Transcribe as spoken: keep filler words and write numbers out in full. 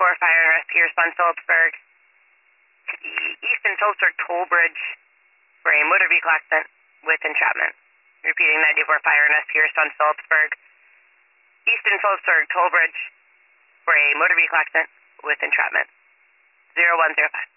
ninety-four Fire and Rescue Response Phillipsburg. Easton Phillipsburg Toll Bridge for a motor vehicle accident with entrapment. Repeating, ninety-four Fire and Rescue Response Phillipsburg. Easton Phillipsburg Toll Bridge for a motor vehicle accident with entrapment. zero one zero five.